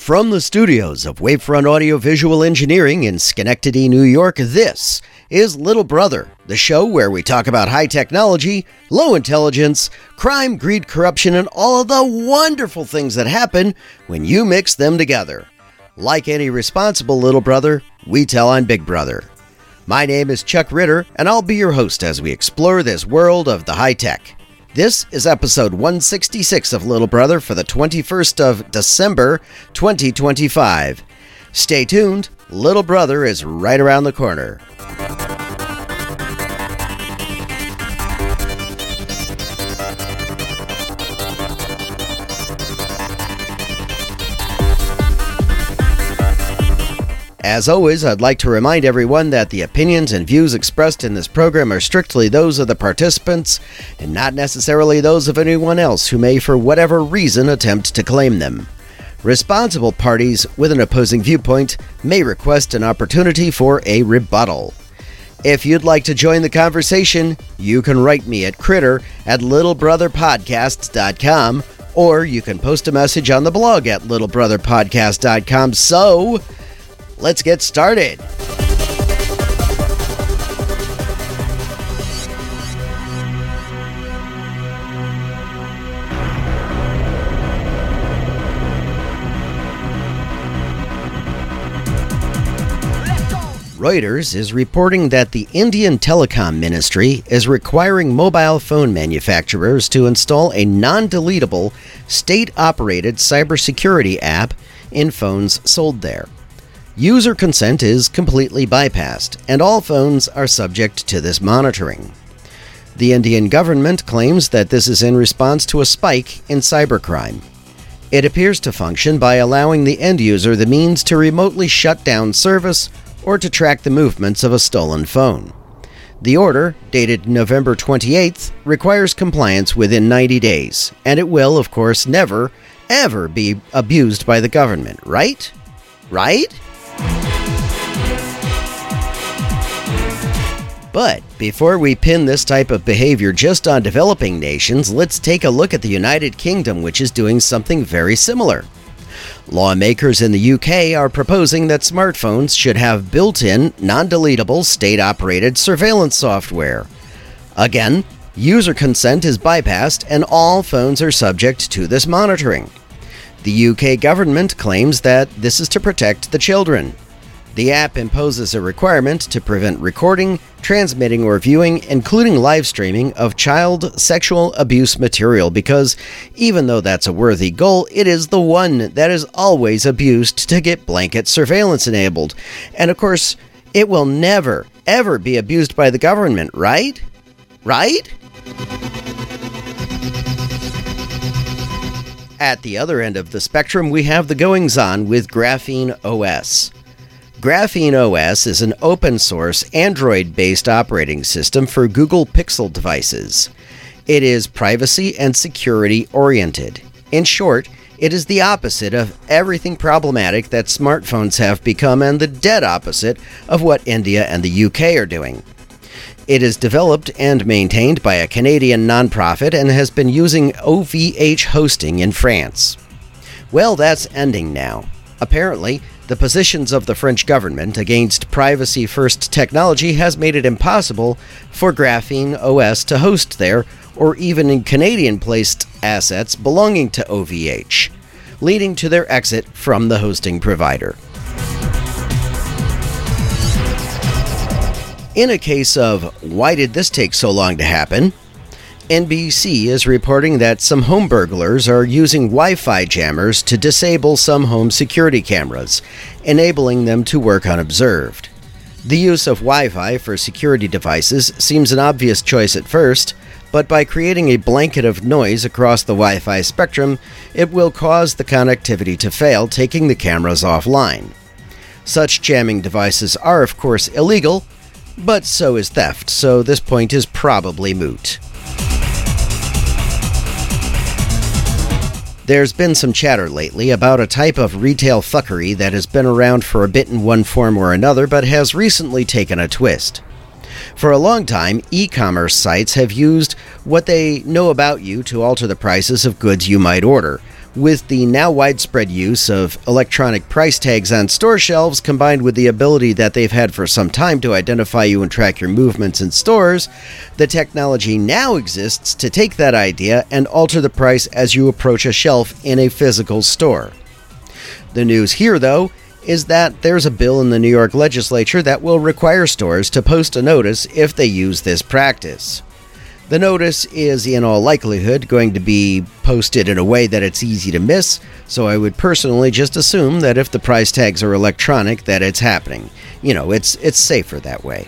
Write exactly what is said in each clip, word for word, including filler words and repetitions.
From the studios of Wavefront Audiovisual Engineering in Schenectady, New York, this is Little Brother, the show where we talk about high technology, low intelligence, crime, greed, corruption, and all of the wonderful things that happen when you mix them together. Like any responsible little brother, we tell on Big Brother. My name is Chuck Ritter, and I'll be your host as we explore this world of the high tech. This is episode one sixty-six of Little Brother for the twenty-first of December, twenty twenty-five. Stay tuned, Little Brother is right around the corner. As always, I'd like to remind everyone that the opinions and views expressed in this program are strictly those of the participants and not necessarily those of anyone else who may, for whatever reason, attempt to claim them. Responsible parties with an opposing viewpoint may request an opportunity for a rebuttal. If you'd like to join the conversation, you can write me at critter at little brother podcasts dot com, or you can post a message on the blog at little brother podcast dot com. So, let's get started. Reuters is reporting that the Indian Telecom Ministry is requiring mobile phone manufacturers to install a non-deletable, state-operated cybersecurity app in phones sold there. User consent is completely bypassed, and all phones are subject to this monitoring. The Indian government claims that this is in response to a spike in cybercrime. It appears to function by allowing the end user the means to remotely shut down service or to track the movements of a stolen phone. The order, dated November twenty-eighth, requires compliance within ninety days, and it will, of course, never, ever be abused by the government, right? Right? But before we pin this type of behavior just on developing nations, let's take a look at the United Kingdom, which is doing something very similar. Lawmakers in the U K are proposing that smartphones should have built-in, non-deletable, state-operated surveillance software. Again, user consent is bypassed and all phones are subject to this monitoring. The U K government claims that this is to protect the children. The app imposes a requirement to prevent recording, transmitting, or viewing, including live streaming, of child sexual abuse material because, even though that's a worthy goal, it is the one that is always abused to get blanket surveillance enabled. And of course, it will never, ever be abused by the government, right? Right? At the other end of the spectrum, we have the goings-on with Graphene O S. Graphene O S is an open-source, Android-based operating system for Google Pixel devices. It is privacy and security-oriented. In short, it is the opposite of everything problematic that smartphones have become and the dead opposite of what India and the U K are doing. It is developed and maintained by a Canadian nonprofit and has been using O V H hosting in France. Well, that's ending now. Apparently, the positions of the French government against privacy-first technology has made it impossible for Graphene O S to host there, or even in Canadian-placed assets belonging to O V H, leading to their exit from the hosting provider. In a case of why did this take so long to happen, N B C is reporting that some home burglars are using Wi-Fi jammers to disable some home security cameras, enabling them to work unobserved. The use of Wi-Fi for security devices seems an obvious choice at first, but by creating a blanket of noise across the Wi-Fi spectrum, it will cause the connectivity to fail, taking the cameras offline. Such jamming devices are, of course, illegal, but so is theft, so this point is probably moot. There's been some chatter lately about a type of retail fuckery that has been around for a bit in one form or another, but has recently taken a twist. For a long time, e-commerce sites have used what they know about you to alter the prices of goods you might order, With the now widespread use of electronic price tags on store shelves, combined with the ability that they've had for some time to identify you and track your movements in stores, the technology now exists to take that idea and alter the price as you approach a shelf in a physical store. The news here, though, is that there's a bill in the New York legislature that will require stores to post a notice if they use this practice. The notice is in all likelihood going to be posted in a way that it's easy to miss, so I would personally just assume that if the price tags are electronic, that it's happening. You know, it's it's safer that way.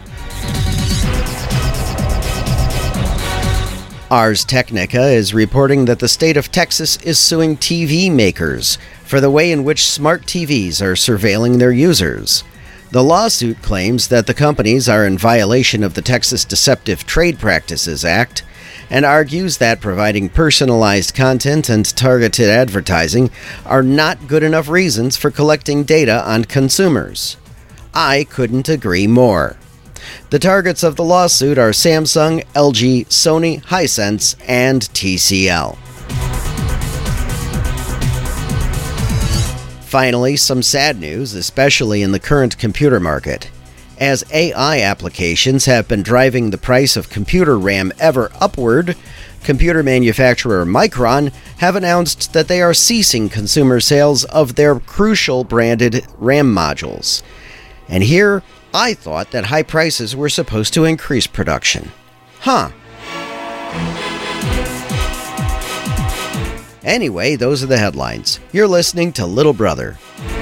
Ars Technica is reporting that the state of Texas is suing T V makers for the way in which smart T Vs are surveilling their users. The lawsuit claims that the companies are in violation of the Texas Deceptive Trade Practices Act and argues that providing personalized content and targeted advertising are not good enough reasons for collecting data on consumers. I couldn't agree more. The targets of the lawsuit are Samsung, L G, Sony, Hisense, and T C L. Finally, some sad news, especially in the current computer market. As A I applications have been driving the price of computer RAM ever upward, computer manufacturer Micron have announced that they are ceasing consumer sales of their Crucial branded RAM modules. And here, I thought that high prices were supposed to increase production. Huh. Anyway, those are the headlines. You're listening to Little Brother.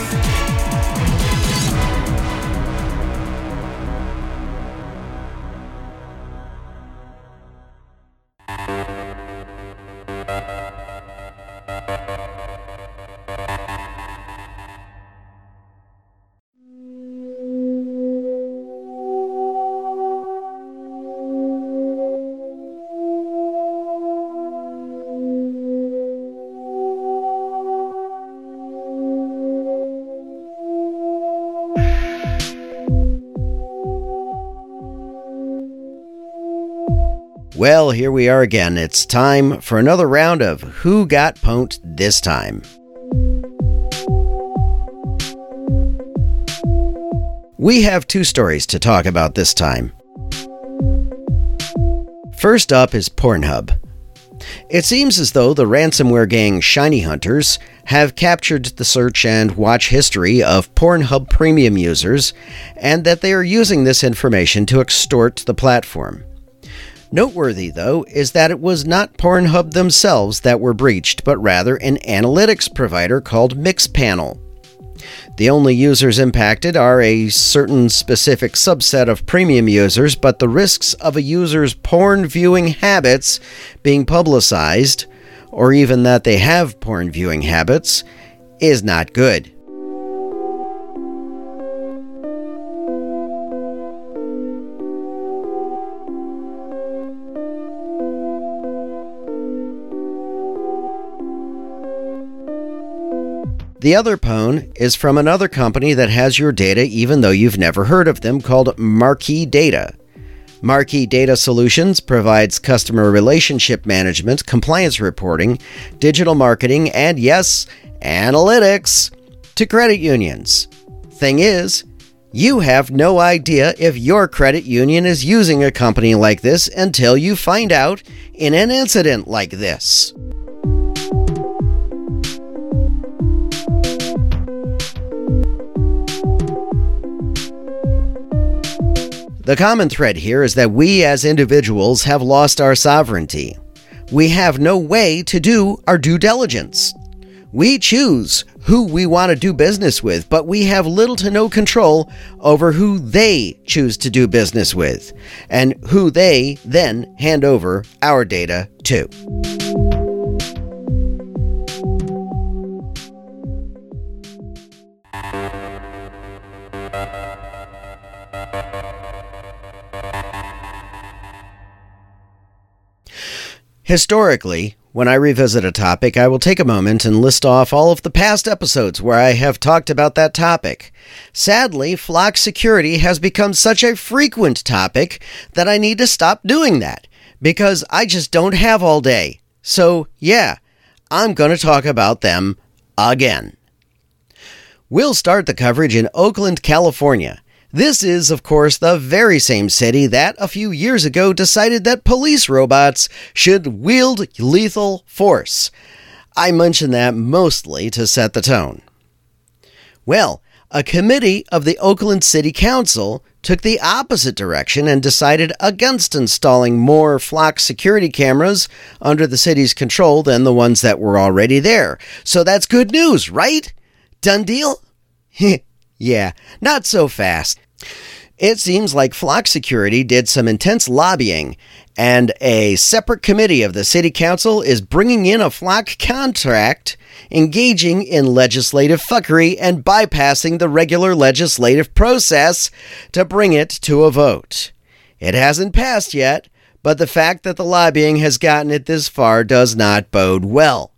Well, here we are again. It's time for another round of Who Got Pwned This Time? We have two stories to talk about this time. First up is Pornhub. It seems as though the ransomware gang Shiny Hunters have captured the search and watch history of Pornhub premium users, and that they are using this information to extort the platform. Noteworthy, though, is that it was not Pornhub themselves that were breached, but rather an analytics provider called Mixpanel. The only users impacted are a certain specific subset of premium users, but the risks of a user's porn viewing habits being publicized, or even that they have porn viewing habits, is not good. The other pwn is from another company that has your data even though you've never heard of them, called Marquee Data. Marquee Data Solutions provides customer relationship management, compliance reporting, digital marketing, and yes, analytics to credit unions. Thing is, you have no idea if your credit union is using a company like this until you find out in an incident like this. The common thread here is that we as individuals have lost our sovereignty. We have no way to do our due diligence. We choose who we want to do business with, but we have little to no control over who they choose to do business with, and who they then hand over our data to. Historically, when I revisit a topic, I will take a moment and list off all of the past episodes where I have talked about that topic. Sadly, Flock security has become such a frequent topic that I need to stop doing that, because I just don't have all day. So, yeah, I'm going to talk about them again. We'll start the coverage in Oakland, California. This is, of course, the very same city that a few years ago decided that police robots should wield lethal force. I mention that mostly to set the tone. Well, a committee of the Oakland City Council took the opposite direction and decided against installing more flock security cameras under the city's control than the ones that were already there. So that's good news, right? Done deal? Yeah, not so fast. It seems like Flock Security did some intense lobbying, and a separate committee of the city council is bringing in a Flock contract, engaging in legislative fuckery and bypassing the regular legislative process to bring it to a vote. It hasn't passed yet, but the fact that the lobbying has gotten it this far does not bode well.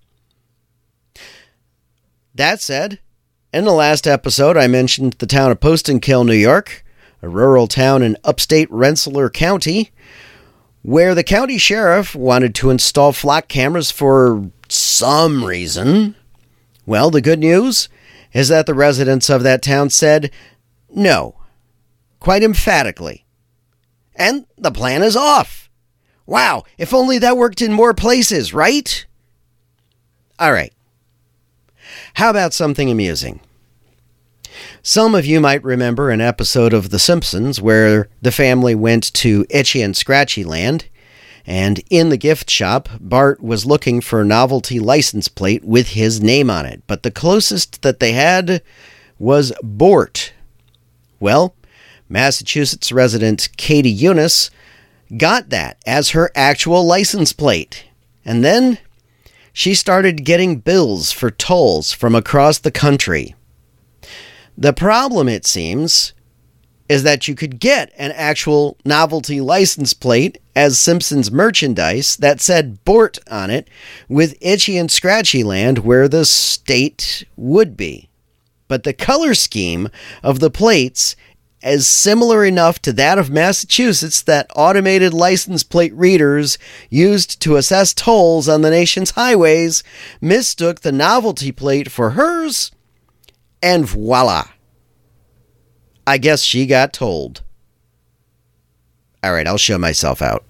That said, in the last episode, I mentioned the town of Postenkill, New York, a rural town in upstate Rensselaer County, where the county sheriff wanted to install flock cameras for some reason. Well, the good news is that the residents of that town said no, quite emphatically. And the plan is off. Wow, if only that worked in more places, right? All right. How about something amusing? Some of you might remember an episode of The Simpsons where the family went to Itchy and Scratchy Land, and in the gift shop, Bart was looking for a novelty license plate with his name on it, but the closest that they had was Bort. Well, Massachusetts resident Katie Eunice got that as her actual license plate, and then she started getting bills for tolls from across the country. The problem, it seems, is that you could get an actual novelty license plate as Simpsons merchandise that said Bort on it with Itchy and Scratchy Land where the state would be. But the color scheme of the plates is similar enough to that of Massachusetts that automated license plate readers used to assess tolls on the nation's highways mistook the novelty plate for hers, and voila. I guess she got told. All right, I'll show myself out.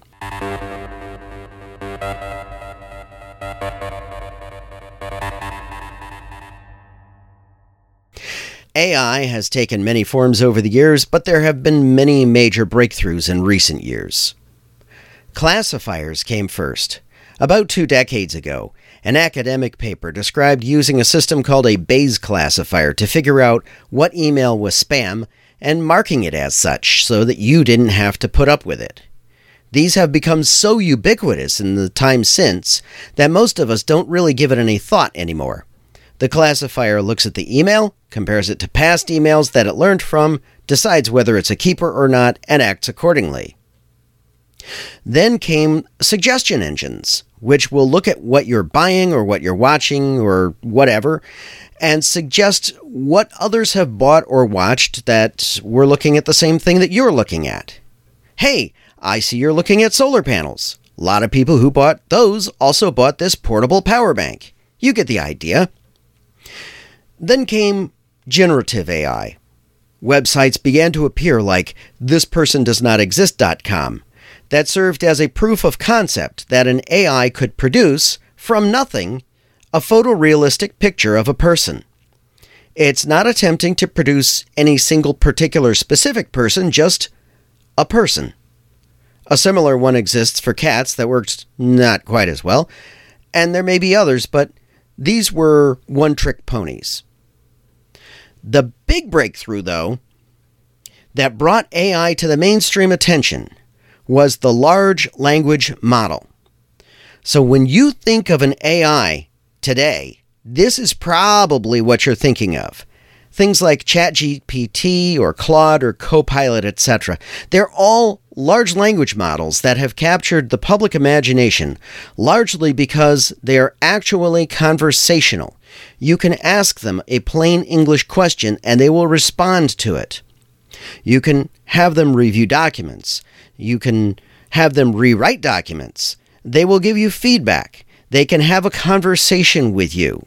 A I has taken many forms over the years, but there have been many major breakthroughs in recent years. Classifiers came first. About two decades ago, an academic paper described using a system called a Bayes classifier to figure out what email was spam and marking it as such so that you didn't have to put up with it. These have become so ubiquitous in the time since that most of us don't really give it any thought anymore. The classifier looks at the email, compares it to past emails that it learned from, decides whether it's a keeper or not, and acts accordingly. Then came suggestion engines, which will look at what you're buying or what you're watching or whatever, and suggest what others have bought or watched that were looking at the same thing that you're looking at. Hey, I see you're looking at solar panels. A lot of people who bought those also bought this portable power bank. You get the idea. Then came generative A I. Websites began to appear like this person does not exist dot com that served as a proof of concept that an A I could produce, from nothing, a photorealistic picture of a person. It's not attempting to produce any single particular specific person, just a person. A similar one exists for cats that works not quite as well, and there may be others, but these were one-trick ponies. The big breakthrough, though, that brought A I to the mainstream attention was the large language model. So when you think of an A I today, this is probably what you're thinking of. Things like ChatGPT or Claude or Copilot, et cetera. They're all large language models that have captured the public imagination, largely because they're actually conversational. You can ask them a plain English question and they will respond to it. You can have them review documents. You can have them rewrite documents. They will give you feedback. They can have a conversation with you.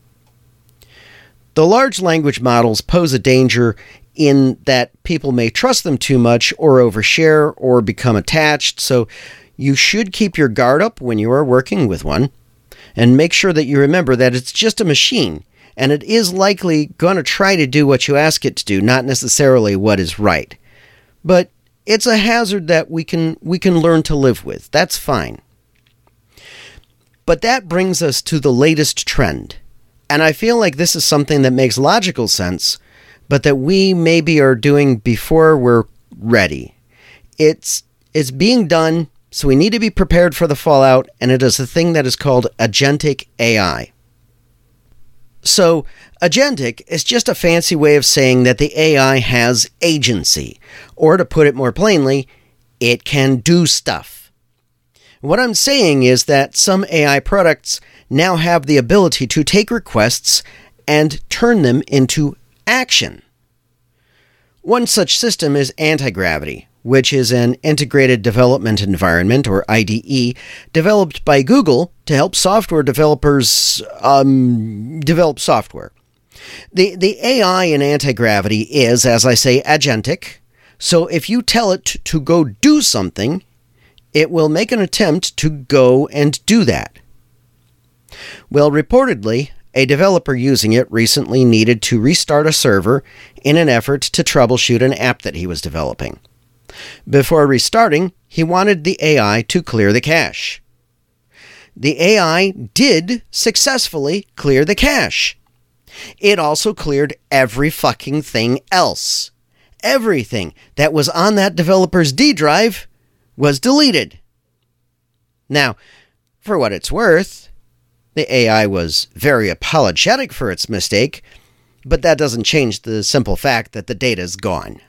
The large language models pose a danger in that people may trust them too much or overshare or become attached, so you should keep your guard up when you are working with one, and make sure that you remember that it's just a machine, and it is likely going to try to do what you ask it to do, not necessarily what is right. But it's a hazard that we can we can learn to live with. That's fine. But that brings us to the latest trend. And I feel like this is something that makes logical sense, but that we maybe are doing before we're ready. It's it's being done, so we need to be prepared for the fallout, and it is a thing that is called agentic A I. So, agentic is just a fancy way of saying that the A I has agency, or to put it more plainly, it can do stuff. What I'm saying is that some A I products now have the ability to take requests and turn them into action. One such system is Antigravity, which is an integrated development environment, or I D E, developed by Google to help software developers um, develop software. The, the A I in Antigravity is, as I say, agentic, so if you tell it to go do something, it will make an attempt to go and do that. Well, reportedly, a developer using it recently needed to restart a server in an effort to troubleshoot an app that he was developing. Before restarting, he wanted the A I to clear the cache. The A I did successfully clear the cache. It also cleared every fucking thing else. Everything that was on that developer's D drive was deleted. Now, for what it's worth, the A I was very apologetic for its mistake, but that doesn't change the simple fact that the data's gone.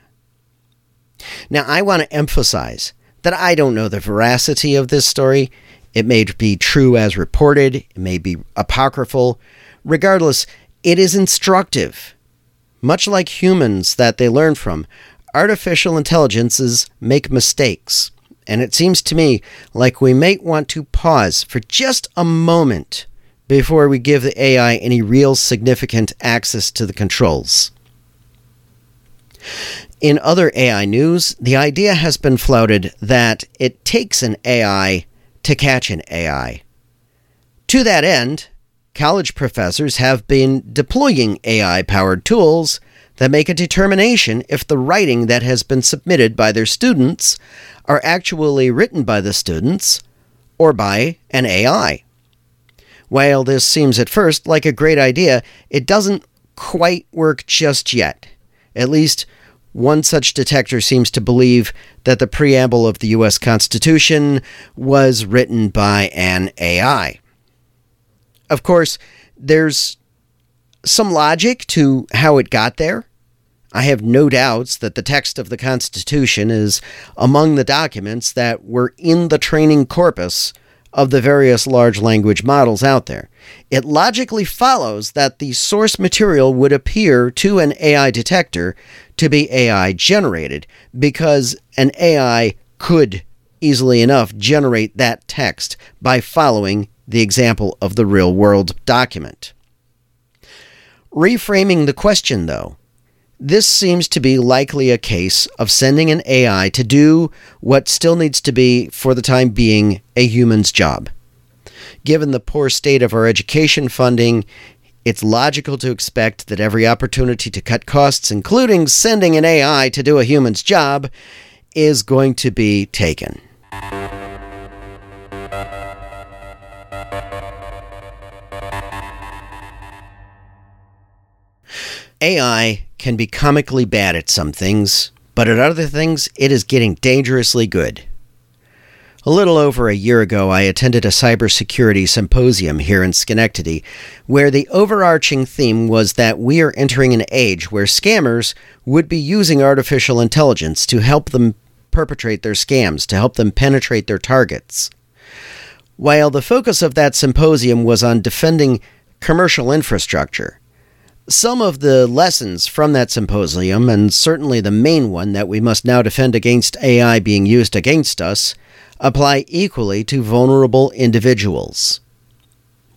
Now, I want to emphasize that I don't know the veracity of this story. It may be true as reported, it may be apocryphal. Regardless, it is instructive. Much like humans that they learn from, artificial intelligences make mistakes. And it seems to me like we may want to pause for just a moment before we give the A I any real significant access to the controls. In other A I news, the idea has been floated that it takes an A I to catch an A I. To that end, college professors have been deploying A I-powered tools that make a determination if the writing that has been submitted by their students are actually written by the students or by an A I. While this seems at first like a great idea, it doesn't quite work just yet. At least, one such detector seems to believe that the preamble of the U S Constitution was written by an A I. Of course, there's some logic to how it got there. I have no doubts that the text of the Constitution is among the documents that were in the training corpus of the various large language models out there. It logically follows that the source material would appear to an A I detector to be A I generated, because an A I could easily enough generate that text by following the example of the real-world document. Reframing the question, though, this seems to be likely a case of sending an A I to do what still needs to be, for the time being, a human's job. Given the poor state of our education funding, it's logical to expect that every opportunity to cut costs, including sending an A I to do a human's job, is going to be taken. A I can be comically bad at some things, but at other things, it is getting dangerously good. A little over a year ago, I attended a cybersecurity symposium here in Schenectady, where the overarching theme was that we are entering an age where scammers would be using artificial intelligence to help them perpetrate their scams, to help them penetrate their targets. While the focus of that symposium was on defending commercial infrastructure, some of the lessons from that symposium, and certainly the main one that we must now defend against A I being used against us, apply equally to vulnerable individuals.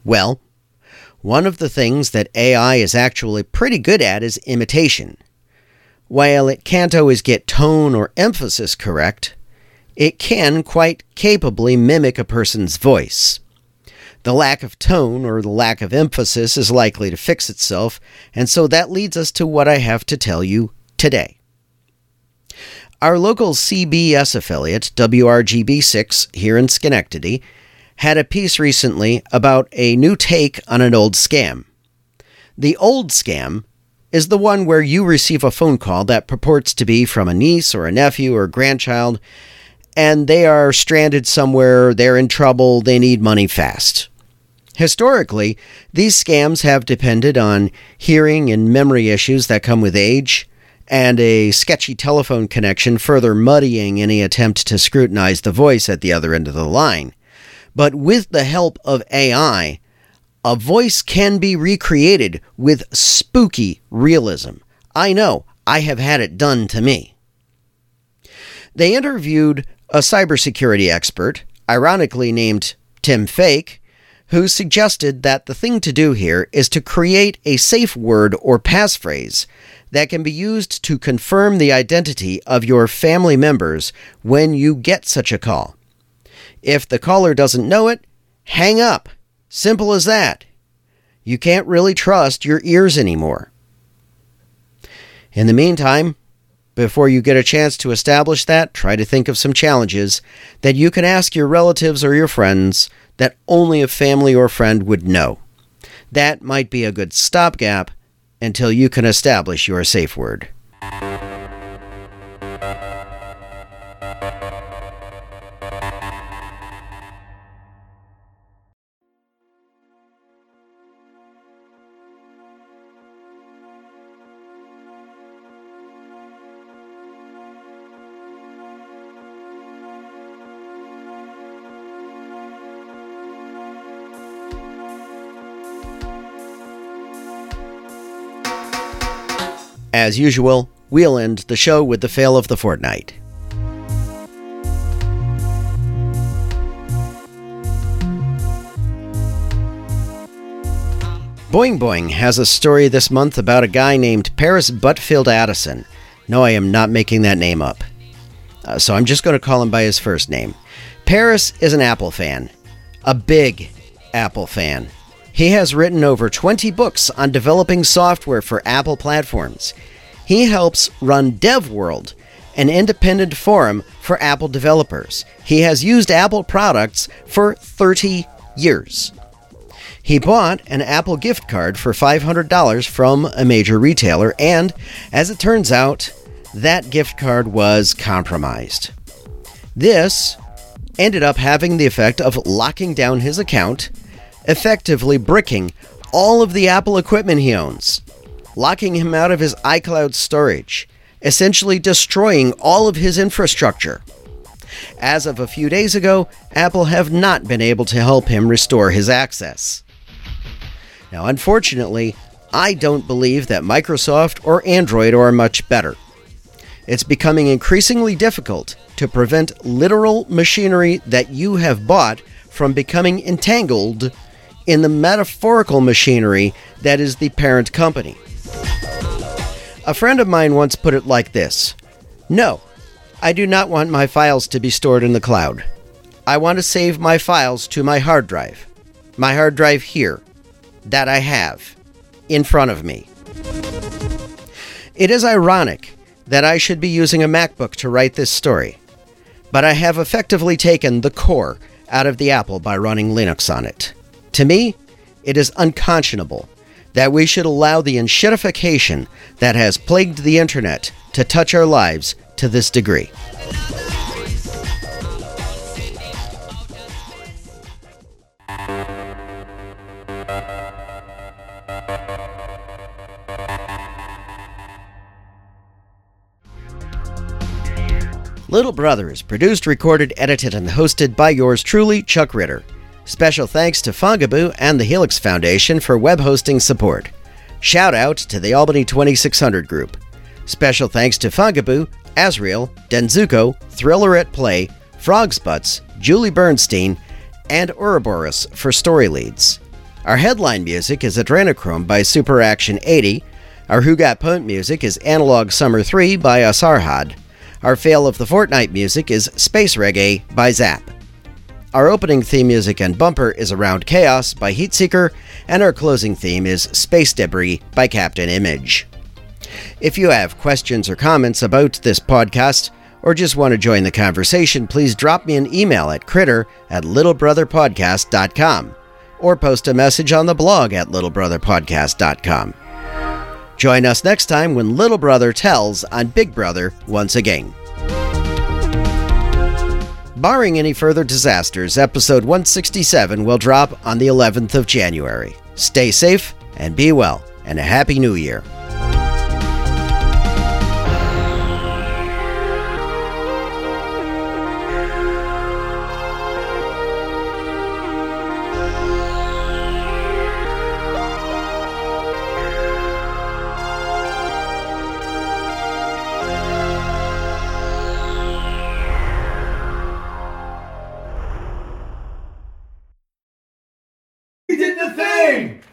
Well, one of the things that A I is actually pretty good at is imitation. While it can't always get tone or emphasis correct, it can quite capably mimic a person's voice. The lack of tone or the lack of emphasis is likely to fix itself, and so that leads us to what I have to tell you today. Our local C B S affiliate, W R G B six, here in Schenectady, had a piece recently about a new take on an old scam. The old scam is the one where you receive a phone call that purports to be from a niece or a nephew or grandchild, and they are stranded somewhere, they're in trouble, they need money fast. Historically, these scams have depended on hearing and memory issues that come with age, and a sketchy telephone connection further muddying any attempt to scrutinize the voice at the other end of the line. But with the help of A I, a voice can be recreated with spooky realism. I know, I have had it done to me. They interviewed a cybersecurity expert, ironically named Tim Fake, who suggested that the thing to do here is to create a safe word or passphrase that can be used to confirm the identity of your family members when you get such a call. If the caller doesn't know it, hang up. Simple as that. You can't really trust your ears anymore. In the meantime, before you get a chance to establish that, try to think of some challenges that you can ask your relatives or your friends that only a family or friend would know. That might be a good stopgap until you can establish your safe word. As usual, we'll end the show with the fail of the fortnight. Boing Boing has a story this month about a guy named Paris Butfield Addison. No, I am not making that name up. Uh, so I'm just going to call him by his first name. Paris is an Apple fan. A big Apple fan. He has written over twenty books on developing software for Apple platforms. He helps run DevWorld, an independent forum for Apple developers. He has used Apple products for thirty years. He bought an Apple gift card for five hundred dollars from a major retailer, and as it turns out, that gift card was compromised. This ended up having the effect of locking down his account, effectively bricking all of the Apple equipment he owns, locking him out of his iCloud storage, essentially destroying all of his infrastructure. As of a few days ago, Apple have not been able to help him restore his access. Now, unfortunately, I don't believe that Microsoft or Android are much better. It's becoming increasingly difficult to prevent literal machinery that you have bought from becoming entangled in the metaphorical machinery that is the parent company. A friend of mine once put it like this: "No, I do not want my files to be stored in the cloud. I want to save my files to my hard drive. My hard drive here, that I have, in front of me." It is ironic that I should be using a MacBook to write this story, but I have effectively taken the core out of the Apple by running Linux on it. To me, it is unconscionable that we should allow the enshittification that has plagued the internet to touch our lives to this degree. Little Brother is produced, recorded, edited, and hosted by yours truly, Chuck Ritter. Special thanks to Fongaboo and the Helix Foundation for web hosting support. Shout out to the Albany twenty-six hundred group. Special thanks to Fongaboo, Azrael, Denzuko, Thriller at Play, Frogsbutts, Julie Bernstein, and Ouroboros for story leads. Our headline music is Adrenochrome by Super Action eighty. Our Who Got Punked music is Analog Summer three by Asarhad. Our fail of the fortnight music is Space Reggae by Zap. Our opening theme music and bumper is Around Chaos by Heatseeker, and our closing theme is Space Debris by Captain Image. If you have questions or comments about this podcast, or just want to join the conversation, please drop me an email at critter at littlebrotherpodcast dot com, or post a message on the blog at littlebrotherpodcast dot com. Join us next time when Little Brother tells on Big Brother once again. Barring any further disasters, episode one sixty-seven will drop on the eleventh of January. Stay safe and be well, and a Happy New Year. We did the thing!